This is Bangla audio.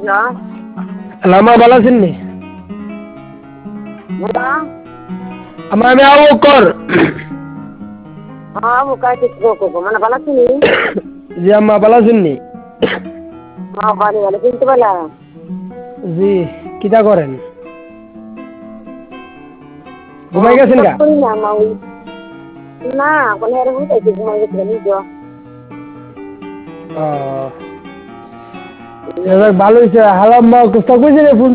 না আম্মা ভালো আছেন নি? না আম্মা আমি আবু বকর। হ্যাঁ মুখায় কিছু করবো মানে ভালো আছিনি জি আম্মা ভালো আছেন নি? হ্যাঁ ভালো ভালো চিনতে পারলাম জি কিটা করেন? ও ঘুমাই গেছেন কিছু গা? করি না মা ওই না কোনো এরকম চাইছি ঘুমাই গেছিল নিজ ও ভালো হয়েছে। হালাম্মা কোথা কইছে রে ফোন